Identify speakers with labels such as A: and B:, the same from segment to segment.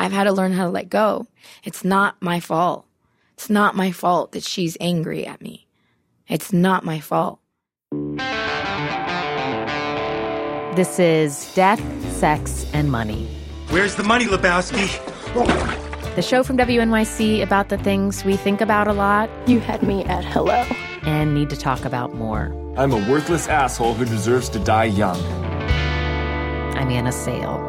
A: I've had to learn how to let go. It's not my fault. It's not my fault that she's angry at me. It's not my fault.
B: This is Death, Sex, and Money.
C: Where's the money, Lebowski?
B: The show from WNYC about the things we think about a lot.
D: You had me at hello.
B: And need to talk about more.
E: I'm a worthless asshole who deserves to die young.
B: I'm Anna Sale.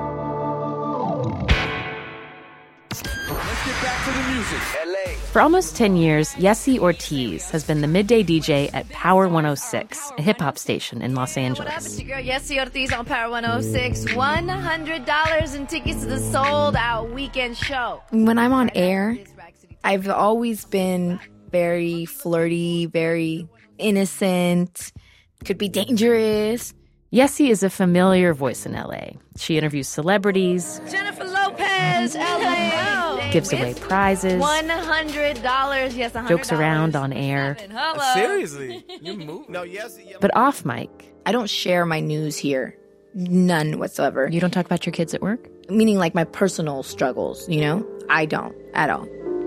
C: Let's get back to the music. LA.
B: For almost 10 years, Yessie Ortiz has been the midday DJ at Power 106, a hip-hop station in Los Angeles.
F: What up, it's your girl Yessie Ortiz on Power 106. $100 in tickets to the sold-out weekend show.
A: When I'm on air, I've always been very flirty, very innocent, could be dangerous.
B: Yessie is a familiar voice in L.A. She interviews celebrities.
F: Jennifer Lopez, LA.
B: Gives away prizes.
F: $100. Yes, $100.
B: Jokes around on air.
F: Hello.
C: Seriously? You move? No, yes.
B: But off mic.
A: I don't share my news here. None whatsoever.
B: You don't talk about your kids at work?
A: Meaning like my personal struggles, you know? I don't at all.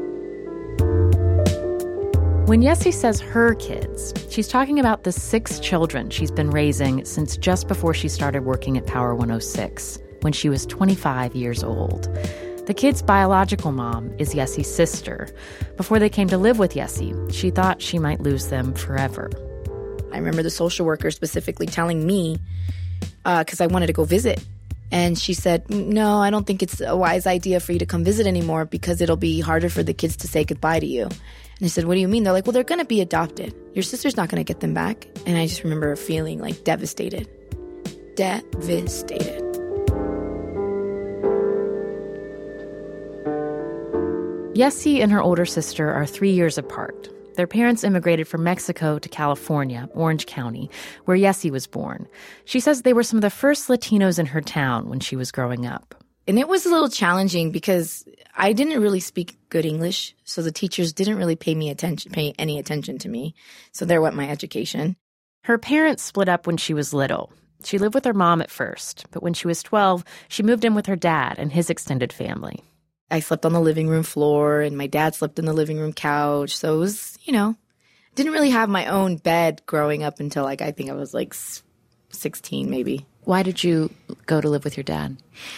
B: When Yessie says her kids, she's talking about the 6 children she's been raising since just before she started working at Power 106, when she was 25 years old. The kids' biological mom is Yessie's sister. Before they came to live with Yessie, she thought she might lose them forever.
A: I remember the social worker specifically telling me, because I wanted to go visit, and she said, no, I don't think it's a wise idea for you to come visit anymore because it'll be harder for the kids to say goodbye to you. And I said, what do you mean? They're like, well, they're going to be adopted. Your sister's not going to get them back. And I just remember feeling like devastated. Devastated.
B: Yessie and her older sister are 3 years apart. Their parents immigrated from Mexico to California, Orange County, where Yessie was born. She says they were some of the first Latinos in her town when she was growing up.
A: And it was a little challenging because I didn't really speak good English, so the teachers didn't really pay any attention to me. So there went my education.
B: Her parents split up when she was little. She lived with her mom at first, but when she was 12, she moved in with her dad and his extended family.
A: I slept on the living room floor, and my dad slept in the living room couch. So it was, didn't really have my own bed growing up until, I think I was, 16 maybe.
B: Why did you go to live with your dad?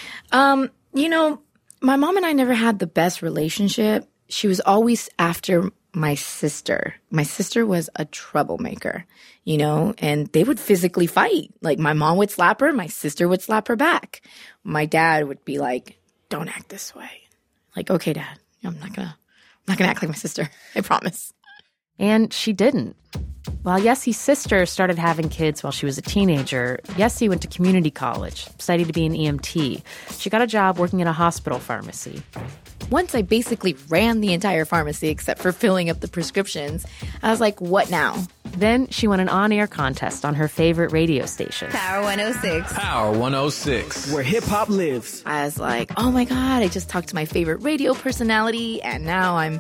A: My mom and I never had the best relationship. She was always after my sister. My sister was a troublemaker, and they would physically fight. Like, my mom would slap her, my sister would slap her back. My dad would be like, don't act this way. Like, okay, Dad, I'm not gonna act like my sister. I promise.
B: And she didn't. While Yessie's sister started having kids while she was a teenager, Yessie went to community college, studied to be an EMT. She got a job working at a hospital pharmacy.
A: Once I basically ran the entire pharmacy except for filling up the prescriptions, I was like, what now?
B: Then she won an on-air contest on her favorite radio station.
F: Power 106.
C: Power 106. Where hip-hop lives.
A: I was like, oh my God, I just talked to my favorite radio personality, and now I'm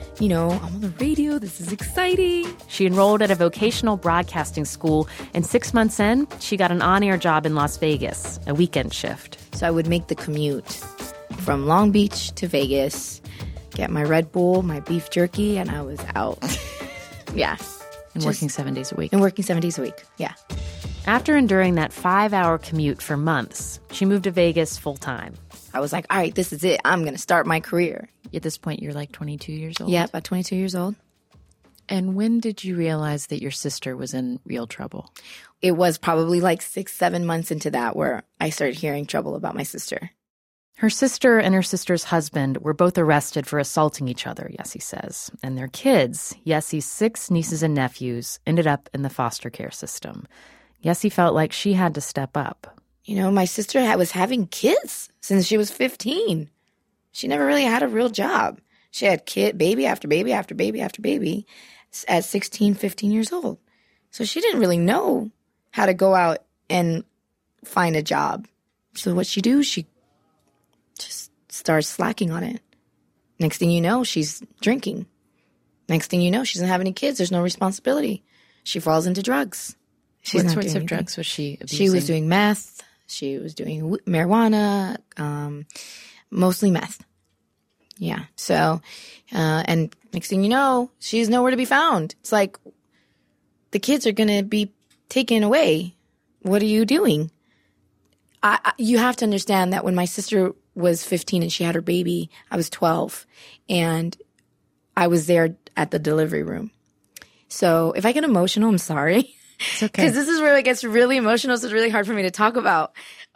A: on the radio. This is exciting.
B: She enrolled at a vocational broadcasting school, and 6 months in, she got an on-air job in Las Vegas, a weekend shift.
A: So I would make the commute from Long Beach to Vegas, get my Red Bull, my beef jerky, and I was out. Yeah.
B: And working 7 days a week.
A: And working 7 days a week, yeah.
B: After enduring that 5-hour commute for months, she moved to Vegas full-time.
A: I was like, all right, this is it. I'm going to start my career.
B: At this point, you're 22 years old?
A: Yeah, about 22 years old.
B: And when did you realize that your sister was in real trouble?
A: It was probably 6-7 months into that where I started hearing trouble about my sister.
B: Her sister and her sister's husband were both arrested for assaulting each other, Yessie says. And their kids, Yessie's 6 nieces and nephews, ended up in the foster care system. Yessie felt like she had to step up.
A: My sister was having kids since she was 15. She never really had a real job. She had baby after baby after baby after baby at 16, 15 years old. So she didn't really know how to go out and find a job. So what she do, she just starts slacking on it. Next thing you know, she's drinking. Next thing you know, she doesn't have any kids. There's no responsibility. She falls into drugs.
B: What sorts of drugs was she abusing?
A: She was doing meth. She was doing marijuana, mostly meth. Yeah. So, and next thing you know, she's nowhere to be found. It's like, the kids are going to be taken away. What are you doing? You have to understand that when my sister was 15 and she had her baby, I was 12. And I was there at the delivery room. So if I get emotional, I'm sorry.
B: It's okay.
A: Because this is where it gets really emotional, so it's really hard for me to talk about.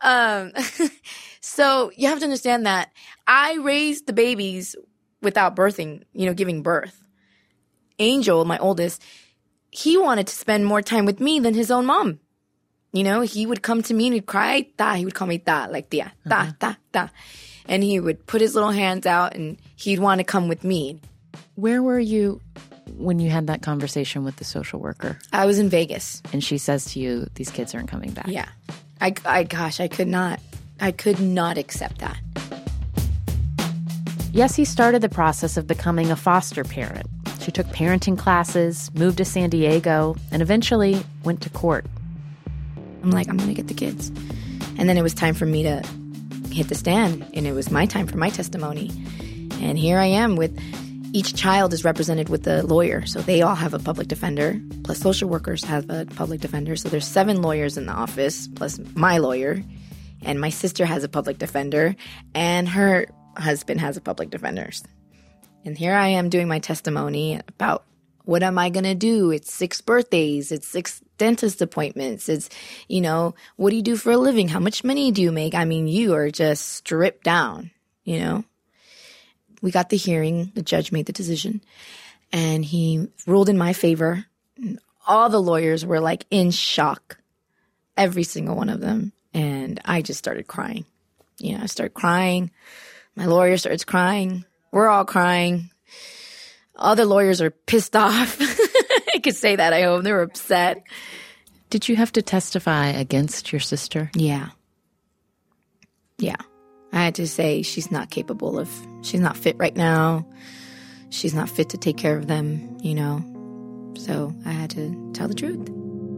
A: So you have to understand that I raised the babies without birthing, giving birth. Angel, my oldest, he wanted to spend more time with me than his own mom. He would come to me and he'd cry, ta. He would call me ta, like tia, ta, ta, ta. And he would put his little hands out and he'd want to come with me.
B: Where were you when you had that conversation with the social worker?
A: I was in Vegas.
B: And she says to you, these kids aren't coming back.
A: Yeah. I could not accept that.
B: Yessie started the process of becoming a foster parent. She took parenting classes, moved to San Diego, and eventually went to court.
A: I'm like, I'm going to get the kids. And then it was time for me to hit the stand, and it was my time for my testimony. And here I am with each child is represented with a lawyer. So they all have a public defender, plus social workers have a public defender. So there's 7 lawyers in the office, plus my lawyer. And my sister has a public defender, and her husband has a public defender. And here I am doing my testimony about what am I going to do? It's 6 birthdays. It's 6 dentist appointments. It's, what do you do for a living? How much money do you make? I mean, you are just stripped down, We got the hearing. The judge made the decision, and he ruled in my favor. All the lawyers were like in shock, every single one of them. And I just started crying. I started crying. My lawyer starts crying. We're all crying. Other lawyers are pissed off. I could say that, I hope. They were upset.
B: Did you have to testify against your sister?
A: Yeah. Yeah. I had to say she's not she's not fit right now. She's not fit to take care of them, So I had to tell the truth.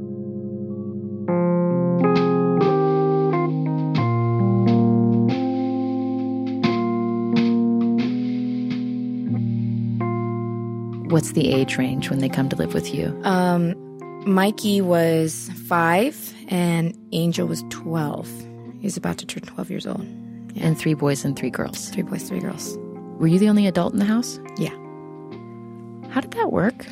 B: What's the age range when they come to live with you?
A: Mikey was 5 and Angel was 12. He's about to turn 12 years old.
B: Yeah. And 3 boys and 3 girls.
A: 3 boys, 3 girls.
B: Were you the only adult in the house?
A: Yeah.
B: How did that work?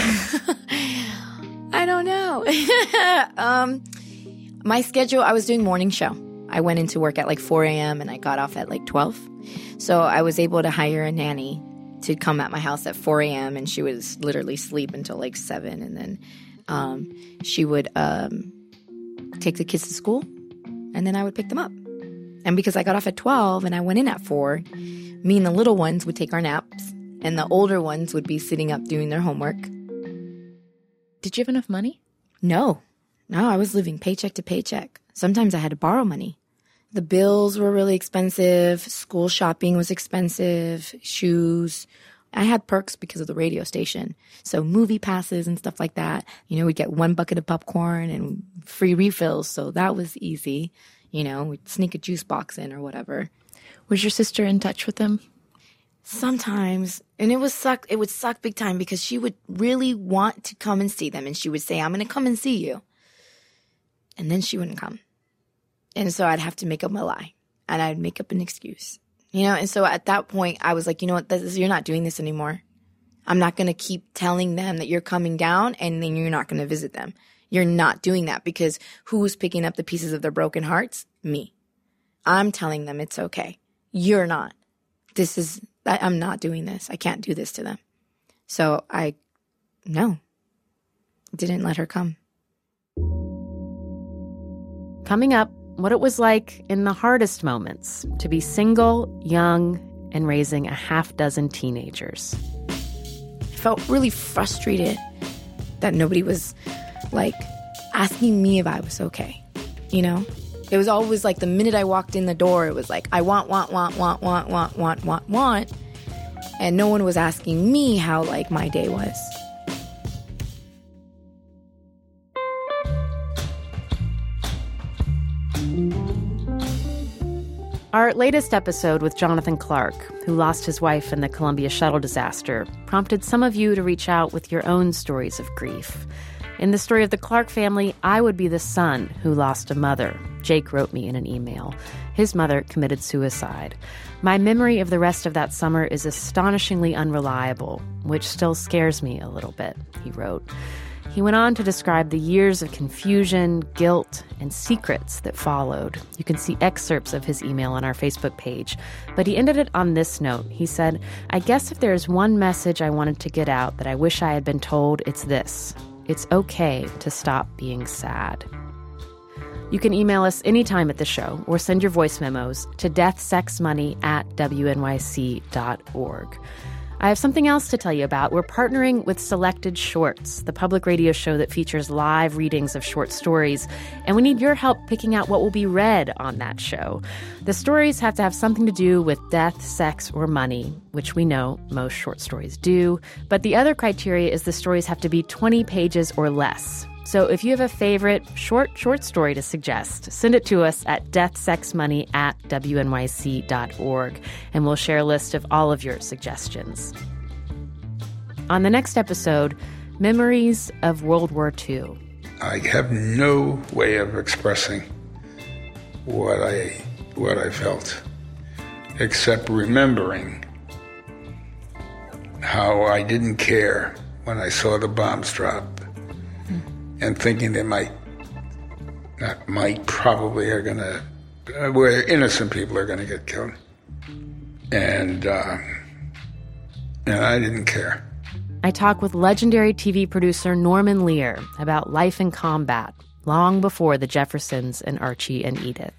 A: I don't know. My schedule, I was doing morning show. I went into work at like 4 a.m. and I got off at like 12. So I was able to hire a nanny to come at my house at 4 a.m. and she would literally sleep until like 7. And then she would take the kids to school and then I would pick them up. And because I got off at 12 and I went in at 4, me and the little ones would take our naps and the older ones would be sitting up doing their homework.
B: Did you have enough money?
A: No, I was living paycheck to paycheck. Sometimes I had to borrow money. The bills were really expensive. School shopping was expensive. Shoes. I had perks because of the radio station. So movie passes and stuff like that. We'd get 1 bucket of popcorn and free refills. So that was easy. We'd sneak a juice box in or whatever.
B: Was your sister in touch with them?
A: Sometimes. And it would suck big time because she would really want to come and see them. And she would say, I'm going to come and see you. And then she wouldn't come. And so I'd have to make up a lie. And I'd make up an excuse. And so at that point, I was like, you know what? You're not doing this anymore. I'm not going to keep telling them that you're coming down and then you're not going to visit them. You're not doing that because who's picking up the pieces of their broken hearts? Me. I'm telling them it's okay. You're not. I'm not doing this. I can't do this to them. So didn't let her come.
B: Coming up, what it was like in the hardest moments to be single, young, and raising a half-dozen teenagers.
A: I felt really frustrated that nobody was, asking me if I was okay, It was always like the minute I walked in the door, it was like, I want. And no one was asking me how, my day was.
B: Our latest episode with Jonathan Clark, who lost his wife in the Columbia shuttle disaster, prompted some of you to reach out with your own stories of grief. In the story of the Clark family, I would be the son who lost a mother. Jake wrote me in an email. His mother committed suicide. My memory of the rest of that summer is astonishingly unreliable, which still scares me a little bit, he wrote. He went on to describe the years of confusion, guilt, and secrets that followed. You can see excerpts of his email on our Facebook page. But he ended it on this note. He said, I guess if there is one message I wanted to get out that I wish I had been told, it's this. It's okay to stop being sad. You can email us anytime at the show or send your voice memos to deathsexmoney@wnyc.org. I have something else to tell you about. We're partnering with Selected Shorts, the public radio show that features live readings of short stories, and we need your help picking out what will be read on that show. The stories have to have something to do with death, sex, or money, which we know most short stories do, but the other criteria is the stories have to be 20 pages or less. So if you have a favorite short story to suggest, send it to us at deathsexmoney@wnyc.org, and we'll share a list of all of your suggestions. On the next episode, memories of World War II.
D: I have no way of expressing what I felt, except remembering how I didn't care when I saw the bombs drop. And thinking they probably are going to, where innocent people are going to get killed. And I didn't care.
B: I talk with legendary TV producer Norman Lear about life in combat, long before the Jeffersons and Archie and Edith.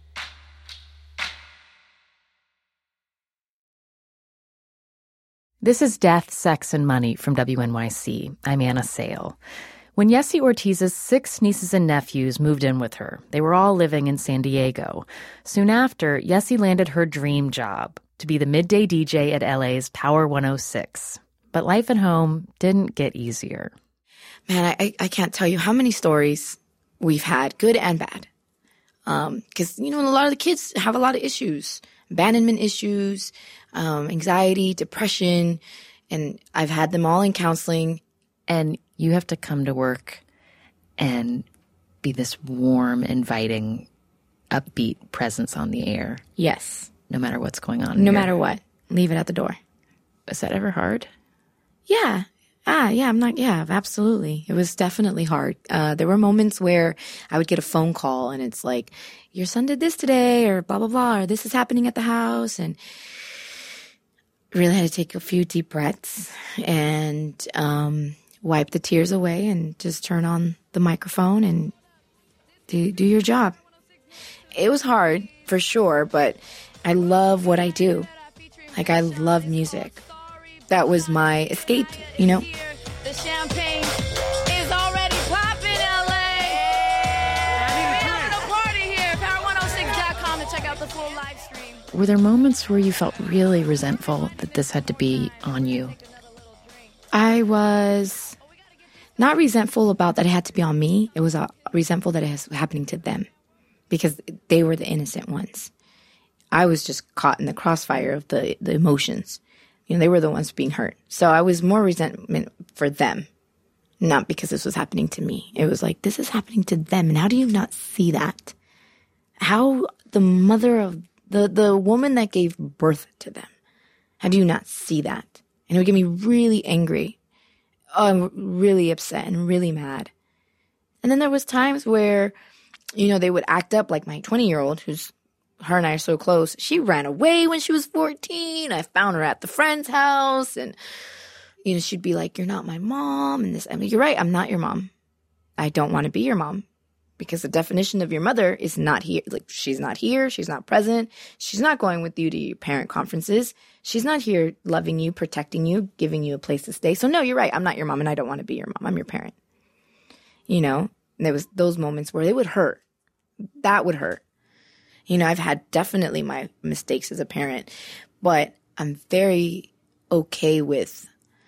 B: This is Death, Sex, and Money from WNYC. I'm Anna Sale. When Yessie Ortiz's 6 nieces and nephews moved in with her, they were all living in San Diego. Soon after, Yessie landed her dream job, to be the midday DJ at LA's Power 106. But life at home didn't get easier.
A: Man, I can't tell you how many stories we've had, good and bad. Because, a lot of the kids have a lot of issues, abandonment issues, anxiety, depression, and I've had them all in counseling.
B: And you have to come to work and be this warm, inviting, upbeat presence on the air.
A: Yes.
B: No matter what's going on.
A: No matter what. Leave it at the door.
B: Is that ever hard?
A: Yeah. Absolutely. It was definitely hard. There were moments where I would get a phone call and it's like, your son did this today or blah, blah, blah, or this is happening at the house. And really had to take a few deep breaths and wipe the tears away and just turn on the microphone and do your job. It was hard, for sure, but I love what I do. I love music. That was my escape, The
F: champagne is already popping, LA. We're having a party here. Power106.com to check out the full live stream.
B: Were there moments where you felt really resentful that this had to be on you?
A: I was not resentful about that it had to be on me. It was resentful that it was happening to them because they were the innocent ones. I was just caught in the crossfire of the emotions. They were the ones being hurt. So I was more resentment for them, not because this was happening to me. It was like, this is happening to them. And how do you not see that? How the mother of the woman that gave birth to them, how do you not see that? And it would get me really angry. I'm really upset and really mad. And then there was times where, they would act up like my 20-year-old, her and I are so close. She ran away when she was 14. I found her at the friend's house. And, she'd be like, you're not my mom. And you're right, I'm not your mom. I don't want to be your mom. Because the definition of your mother is not here. She's not here. She's not present. She's not going with you to your parent conferences. She's not here loving you, protecting you, giving you a place to stay. So no, you're right. I'm not your mom and I don't want to be your mom. I'm your parent. And there was those moments where it would hurt. That would hurt. I've had definitely my mistakes as a parent, but I'm very okay with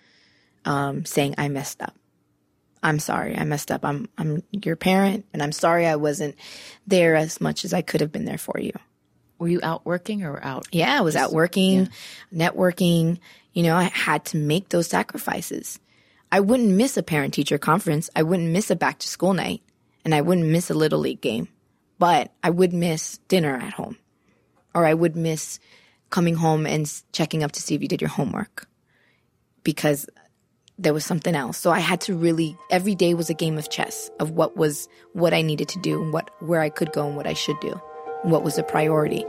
A: saying I messed up. I'm sorry, I messed up. I'm your parent, and I'm sorry I wasn't there as much as I could have been there for you.
B: Were you out working or out?
A: Yeah, I was out working, networking. You know, I had to make those sacrifices. I wouldn't miss a parent-teacher conference. I wouldn't miss a back-to-school night. And I wouldn't miss a Little League game. But I would miss dinner at home. Or I would miss coming home and checking up to see if you did your homework. Because there was something else. So I had to really, every day was a game of chess of what I needed to do and where I could go and what I should do. What was a priority.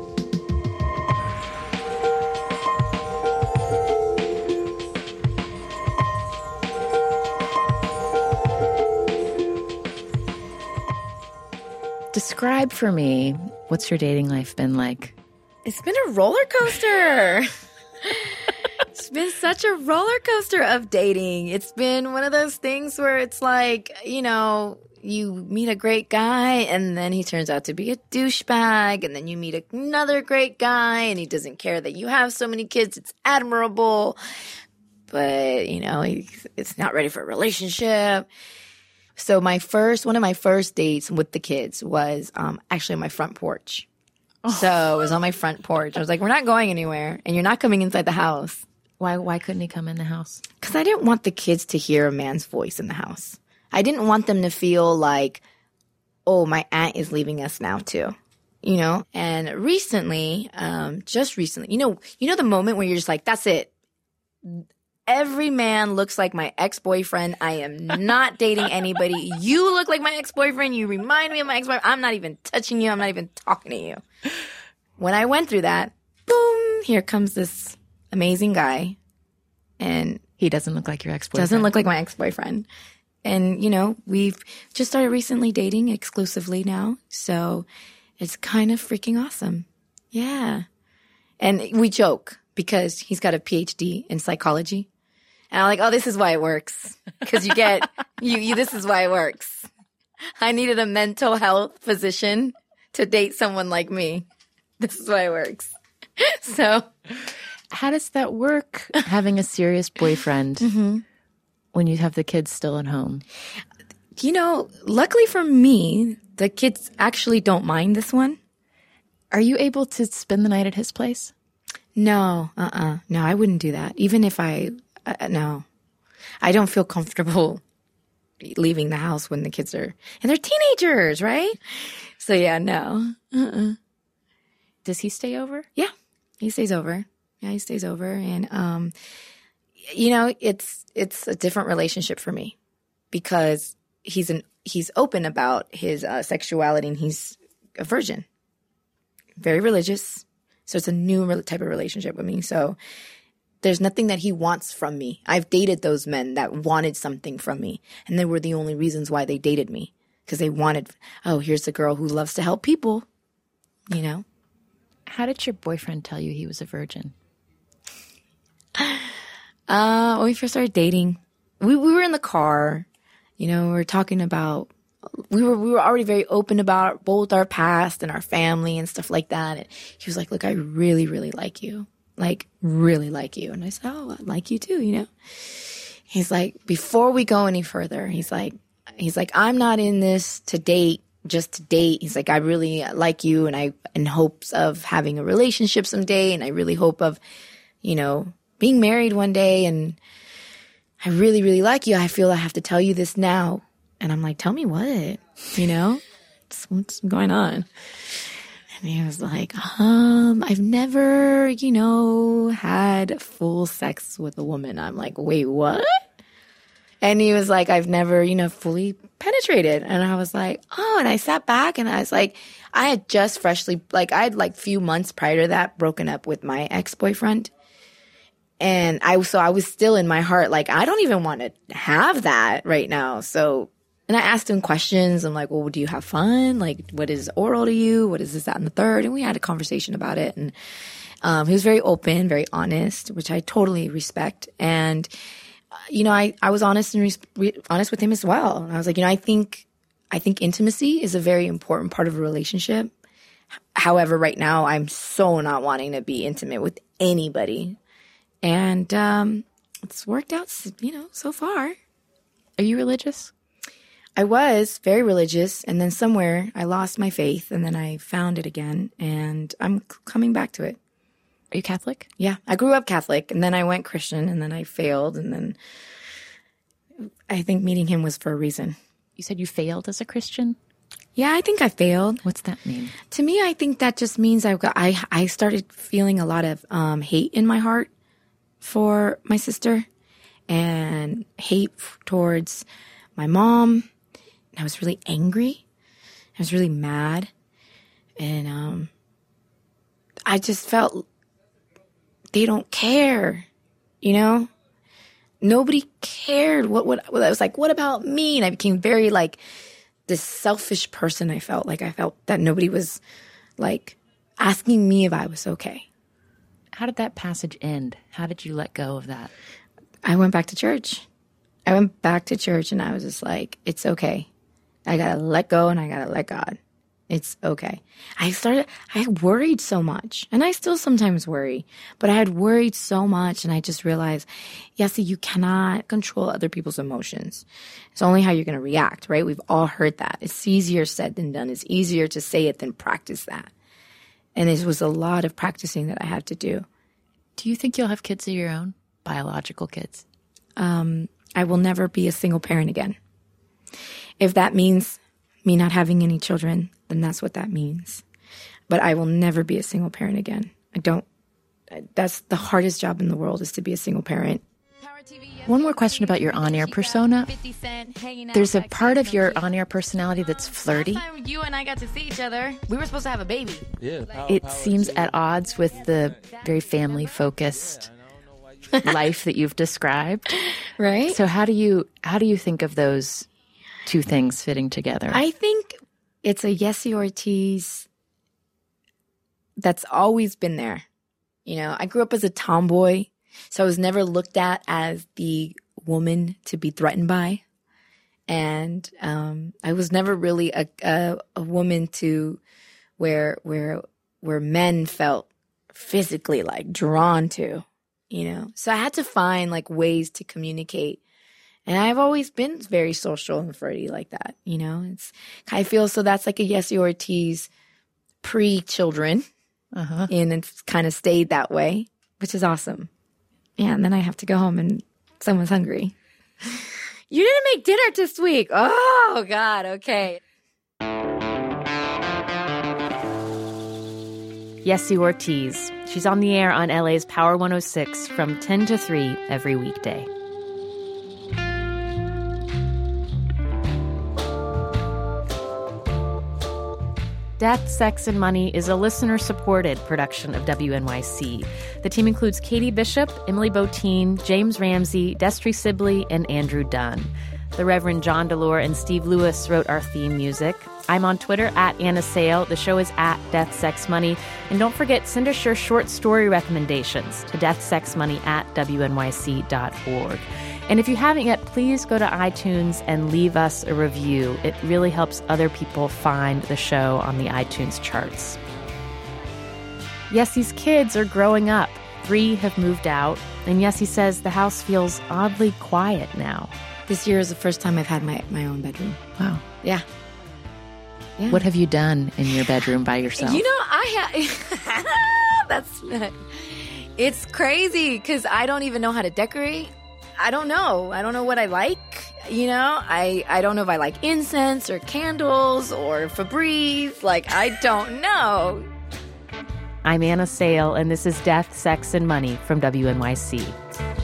B: Describe for me, what's your dating life been like?
A: It's been a roller coaster. It's been such a roller coaster of dating. It's been one of those things where it's like, you know, you meet a great guy and then he turns out to be a douchebag, and then you meet another great guy and he doesn't care that you have so many kids. It's admirable, but, you know, it's not ready for a relationship. So one of my first dates with the kids was actually on my front porch. So it was on my front porch. I was like, we're not going anywhere, and you're not coming inside the house.
B: Why couldn't he come in the house?
A: Because I didn't want the kids to hear a man's voice in the house. I didn't want them to feel like, oh, my aunt is leaving us now too. You know? And recently, just recently, you know the moment where you're just like, that's it. Every man looks like my ex-boyfriend. I am not dating anybody. You look like my ex-boyfriend. You remind me of my ex-boyfriend. I'm not even touching you. I'm not even talking to you. When I went through that, boom, here comes this amazing guy. And
B: he doesn't look like your ex-boyfriend.
A: Doesn't look like my ex-boyfriend. And, you know, we've just started recently dating exclusively now. So it's kind of freaking awesome. Yeah. And we joke because he's got a PhD in psychology. And I'm like, oh, this is why it works. Because you get, this is why it works. I needed a mental health physician to date someone like me. This is why it works. So.
B: How does that work, having a serious boyfriend when you have the kids still at home?
A: You know, luckily for me, the kids actually don't mind this one.
B: Are you able to spend the night at his place?
A: No, no, I wouldn't do that. Even if no. I don't feel comfortable leaving the house when the kids are, and they're teenagers, right? So yeah, no.
B: Does he stay over?
A: Yeah, he stays over. Yeah, he stays over. And, you know, it's a different relationship for me because he's open about his sexuality, and he's a virgin, very religious. So it's a new type of relationship with me. So there's nothing that he wants from me. I've dated those men that wanted something from me, and they were the only reasons why they dated me, because they wanted, oh, here's a girl who loves to help people, you know.
B: How did your boyfriend tell you he was a virgin?
A: When we first started dating, we were in the car, you know, we were talking about, we were already very open about both our past and our family and stuff like that. And he was like, look, I really, really like you. Like, really like you. And I said, oh, I like you too, you know. He's like, before we go any further, he's like, I'm not in this to date, just to date. He's like, I really like you, and I in hopes of having a relationship someday, and I really hope of, you know, being married one day, and I really, really like you. I feel I have to tell you this now. And I'm like, tell me what? You know? What's going on? And he was like, I've never, you know, had full sex with a woman. I'm like, wait, what? And he was like, I've never, you know, fully penetrated. And I was like, oh, and I sat back and I was like, I had just freshly, like, I had like few months prior to that broken up with my ex-boyfriend. And I was still in my heart, like, I don't even want to have that right now. So, and I asked him questions. I'm like, well, do you have fun? Like, what is oral to you? What is this, that, and the third? And we had a conversation about it. And he was very open, very honest, which I totally respect. And, you know, I was honest and honest with him as well. And I was like, you know, I think intimacy is a very important part of a relationship. However, right now, I'm so not wanting to be intimate with anybody. And it's worked out, you know, so far.
B: Are you religious?
A: I was very religious, and then somewhere I lost my faith, and then I found it again, and I'm coming back to it.
B: Are you Catholic?
A: Yeah, I grew up Catholic, and then I went Christian, and then I failed, and then I think meeting him was for a reason.
B: You said you failed as a Christian?
A: Yeah, I think I failed.
B: What's that mean?
A: To me, I think that just means I started feeling a lot of hate in my heart for my sister and hate towards my mom. I was really angry. I was really mad. And I just felt they don't care, you know? Nobody cared. I was like, what about me? And I became very like this selfish person. I felt that nobody was like asking me if I was okay.
B: How did that passage end? How did you let go of that?
A: I went back to church. And I was just like, it's okay. I got to let go and I got to let God. It's okay. I worried so much, and I still sometimes worry, but I had worried so much, and I just realized, Yessie, you cannot control other people's emotions. It's only how you're going to react, right? We've all heard that. It's easier said than done. It's easier to say it than practice that. And it was a lot of practicing that I had to do.
B: Do you think you'll have kids of your own? Biological kids?
A: I will never be a single parent again. If that means me not having any children, then that's what that means. But I will never be a single parent again. That's the hardest job in the world, is to be a single parent.
B: One more question about your on-air persona. There's a part of your on-air personality that's flirty.
F: Last time you and I got to see each other, we were supposed to have a baby.
E: Yeah.
B: It seems at odds with the very family-focused life that you've described.
A: Right?
B: So how do you think of those two things fitting together?
A: I think it's a Yessie Ortiz that's always been there. You know, I grew up as a tomboy, so I was never looked at as the woman to be threatened by. And I was never really a woman to where men felt physically like drawn to, you know. So I had to find like ways to communicate. And I've always been very social and flirty like that, you know. I feel so that's like a Yessie Ortiz pre-children, and it's kind of stayed that way, which is awesome. Yeah, and then I have to go home and someone's hungry. You didn't make dinner this week. Oh, God, okay.
B: Yessie Ortiz. She's on the air on LA's Power 106 from 10 to 3 every weekday. Death, Sex, and Money is a listener-supported production of WNYC. The team includes Katie Bishop, Emily Botein, James Ramsey, Destry Sibley, and Andrew Dunn. The Reverend John Delore and Steve Lewis wrote our theme music. I'm on Twitter at Anna Sale. The show is at Death, Sex, Money. And don't forget, send us your short story recommendations to deathsexmoney@wnyc.org. And if you haven't yet, please go to iTunes and leave us a review. It really helps other people find the show on the iTunes charts. Yessie's kids are growing up. 3 have moved out, and Yessie says the house feels oddly quiet now.
A: This year is the first time I've had my own bedroom.
B: Wow.
A: Yeah.
B: What have you done in your bedroom by yourself?
A: You know, it's crazy because I don't even know how to decorate. I don't know what I like. You know, I don't know if I like incense or candles or Febreze. Like, I don't know.
B: I'm Anna Sale, and this is Death, Sex, and Money from WNYC.